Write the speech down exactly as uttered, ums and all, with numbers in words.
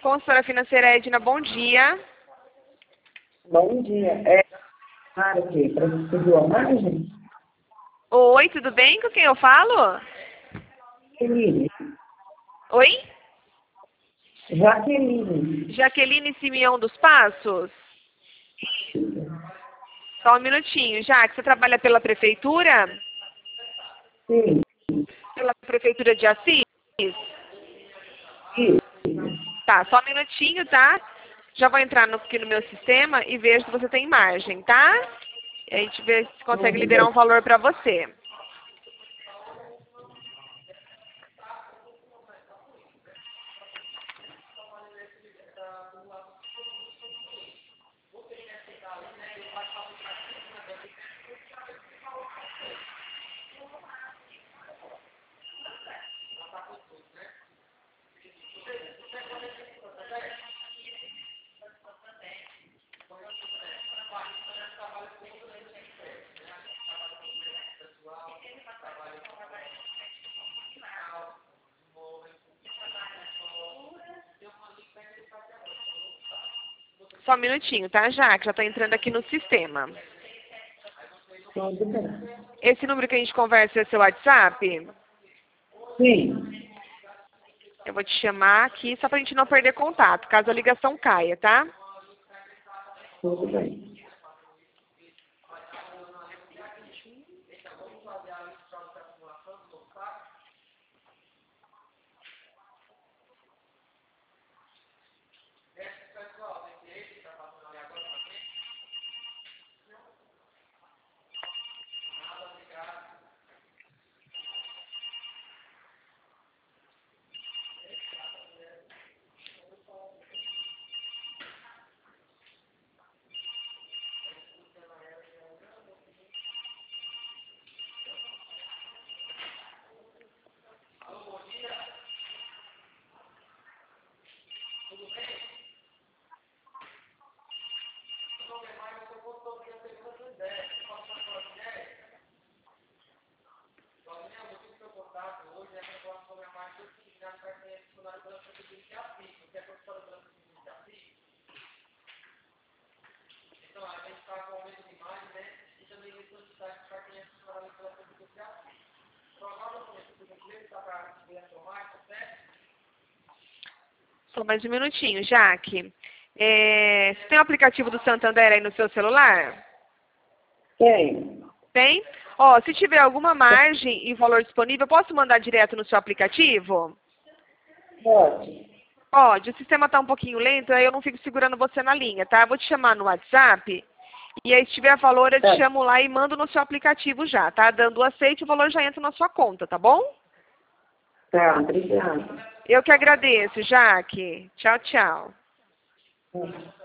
consultora financeira Edna, bom dia. Bom dia. É para quê? Para subir a margem? Oi, tudo bem? Com quem eu falo? Jaqueline. Oi? Jaqueline. Jaqueline Simeão dos Passos? Só um minutinho, Jaque. Você trabalha pela prefeitura? Sim. Pela prefeitura de Assis? Isso. Tá, só um minutinho, tá? Já vou entrar no, aqui no meu sistema e ver se você tem margem, tá? E a gente vê se consegue Tudo liberar bem. um valor para você. Só um minutinho, tá, Jaque? Já tô entrando aqui no sistema. Tudo bem. Esse número que a gente conversa é seu WhatsApp? Sim. Eu vou te chamar aqui só pra gente não perder contato, caso a ligação caia, tá? Tudo bem. Só mais um minutinho, Jaque. É, você tem o aplicativo do Santander aí no seu celular? Tem. Tem? Ó, se tiver alguma margem e valor disponível, posso mandar direto no seu aplicativo? Pode. Pode, o sistema está um pouquinho lento, aí eu não fico segurando você na linha, tá? Eu vou te chamar no WhatsApp, e aí se tiver valor eu te Tá. chamo lá e mando no seu aplicativo já, tá? Dando o aceite, o valor já entra na sua conta, tá bom? Tá, obrigada. Eu que agradeço, Jaque. Tchau, tchau. Tá.